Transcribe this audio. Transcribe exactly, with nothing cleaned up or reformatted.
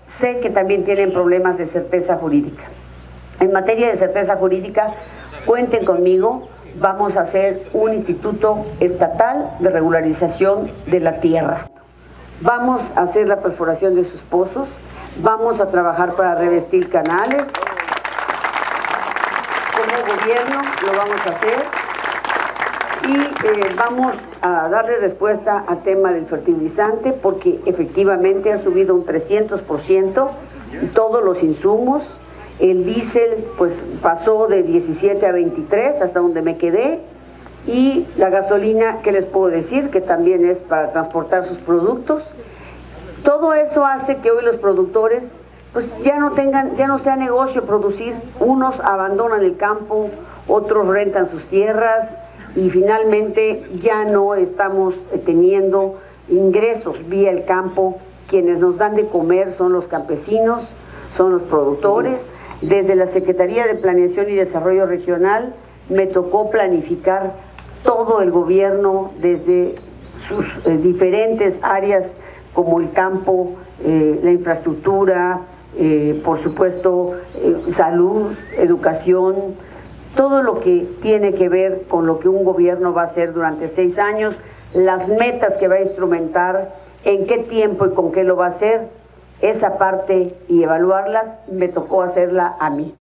sé que también tienen problemas de certeza jurídica. En materia de certeza jurídica, cuenten conmigo, vamos a hacer un instituto estatal de regularización de la tierra. Vamos a hacer la perforación de sus pozos, vamos a trabajar para revestir canales. Como gobierno lo vamos a hacer y eh, vamos a darle respuesta al tema del fertilizante, porque efectivamente ha subido un trescientos por ciento todos los insumos. El diésel pues pasó de diecisiete a veintitrés, hasta donde me quedé, y la gasolina, ¿qué les puedo decir? Que también es para transportar sus productos. Todo eso hace que hoy los productores pues ya no tengan, ya no sea negocio producir. Unos abandonan el campo, otros rentan sus tierras y finalmente ya no estamos teniendo ingresos vía el campo. Quienes nos dan de comer son los campesinos, son los productores. Desde la Secretaría de Planeación y Desarrollo Regional me tocó planificar todo el gobierno desde sus eh, diferentes áreas, como el campo, eh, la infraestructura, eh, por supuesto, eh, salud, educación, todo lo que tiene que ver con lo que un gobierno va a hacer durante seis años, las metas que va a instrumentar, en qué tiempo y con qué lo va a hacer. Esa parte y evaluarlas me tocó hacerla a mí.